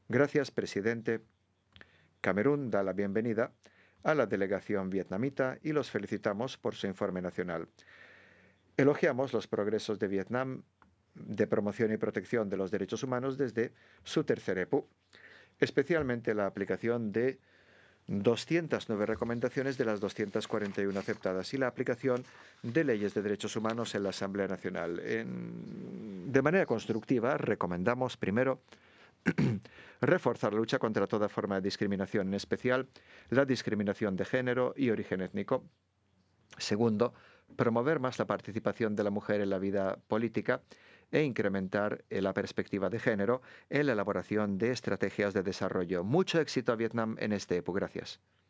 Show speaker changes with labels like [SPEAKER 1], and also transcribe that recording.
[SPEAKER 1] Gracias, presidente. Camerún da la bienvenida a la delegación vietnamita y los felicitamos por su informe nacional. Elogiamos los progresos de Vietnam de promoción y protección de los derechos humanos desde su tercer EPU, especialmente la aplicación de 209 recomendaciones de las 241 aceptadas y la aplicación de leyes de derechos humanos en la Asamblea Nacional. De manera constructiva, recomendamos primero reforzar la lucha contra toda forma de discriminación, en especial la discriminación de género y origen étnico. Segundo, promover más la participación de la mujer en la vida política e incrementar la perspectiva de género en la elaboración de estrategias de desarrollo. Mucho éxito a Vietnam en este EPU. Gracias.